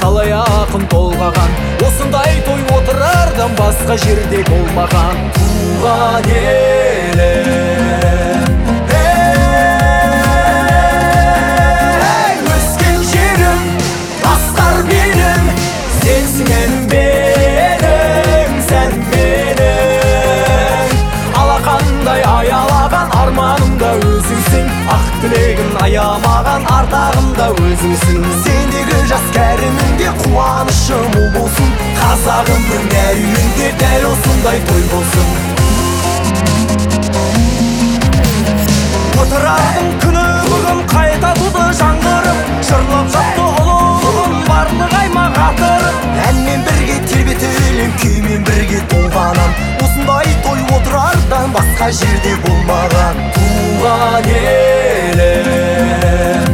талай ақын толғаған, осындай той отырардан басқа жерде болмаған. Туған елім, өскен жерім, басқар менің, сенсің әнім менің, сән менің. Алақандай аялаған арманымда өзіңсің, ақ тілегім аямаған ардағымда өзіңсің. Сендегі жас кәрімінде қуанышым мол болсын, қазағымның әр үйінде дәл осындай той болсын. Отырардың күні бүгін қайта туды жаңғырып, жырлап жатты ұлылығым барлық аймақ атырып. Әнмен бірге тербетілем, күймен бірге толғанам, осындай той отырардан басқа жерде болмаған. Туған елім,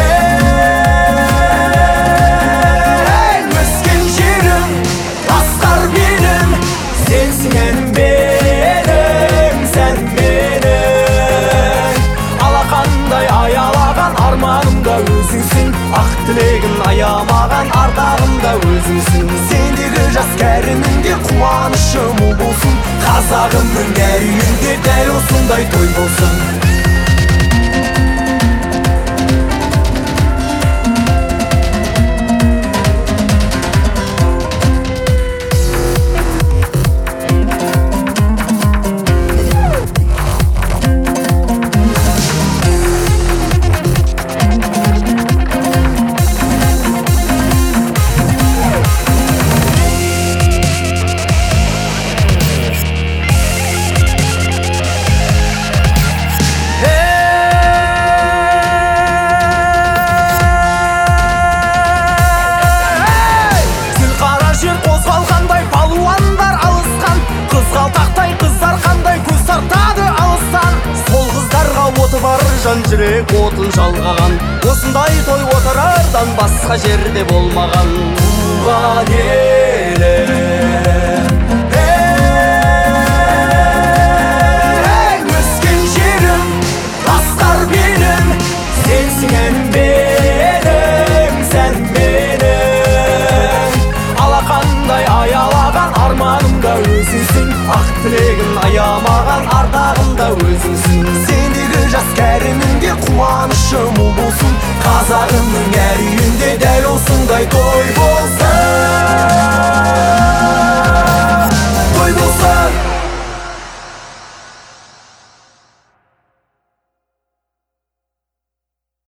өскен жерім, басқар менің, сенсің әнім менің, сән менің. Алақандай аялаған арманымда өзіңсің, ақ тілегім аямаған ардағымда өзіңсің. Сендегі жас кәрімінде қуанышым мол болсын, қазағымның әр үйінде дәл осындай той болсын. Жан жүрек отын жалғаған, осындай той отырардан басқа жерде болмаған. Туған елім, өскен жерім, басқар менің, сенсің әнім менің, сән менің. Алақандай аялаған арманымда өзіңсің, ақ тілегім аямаған ардағымда өзіңсің. Сендегі жас кәрімінде қуанышым мол болсын, қазағымның әр үйінде дәл осындай той болсын.